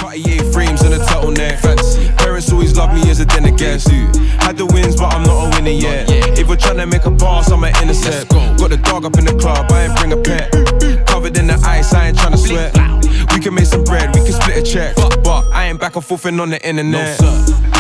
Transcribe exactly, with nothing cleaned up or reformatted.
Cartier frames and a turtleneck. Fancy. Parents always love me as a dinner guest. Had the wins, but I'm not a winner yet. If we're trying to make a pass, I'm an innocent. Got the dog up in the club, I ain't bring a pet. Covered in the ice, I ain't tryna sweat. We can make some bread, we can split a check. But I ain't back and forth and on the internet. No, sir.